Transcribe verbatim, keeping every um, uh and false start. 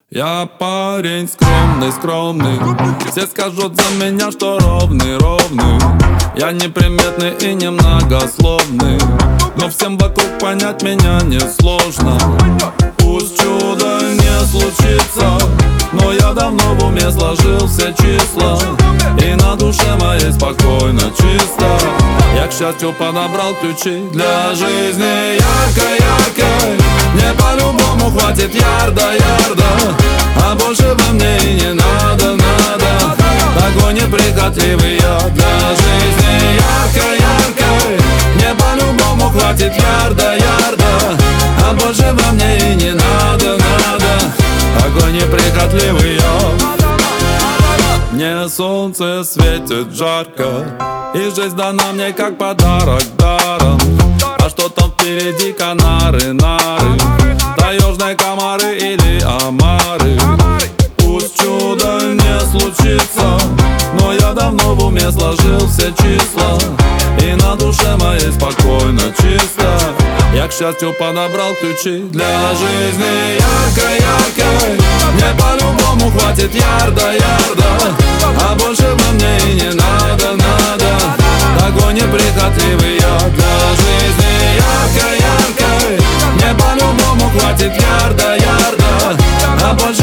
Я парень скромный, скромный. Все скажут за меня, что ровный, ровный. Я неприметный и немногословный, но всем вокруг понять меня несложно. Пусть чудо не случится, но я давно в уме сложил все числа, и на душе моей спокойно, чисто. Я, к счастью, подобрал ключи для жизни ярко-яркой. Мне по-любому хватит ярда-ярда, а больше во мне и не надо, надо. Такой неприхотливый я для жизни ярко-яркой. Мне по-любому хватит ярда-ярда, а больше во мне и не надо, надо. Такой неприхотливый я. Мне солнце светит жарко, и жизнь дана мне как подарок даром. А что там впереди? Канары, нары, таежные комары или омары. Пусть чудо не случится, но я давно в уме сложил все числа, и на душе моей спокойно, чисто. Я, к счастью, подобрал ключи для жизни ярко-яркой. Мне по-любому хватит ярда-ярда, а больше во мне и не надо, надо. Такой неприхотливый я для жизни ярко-яркой. Мне по-любому хватит ярда-ярда, а больше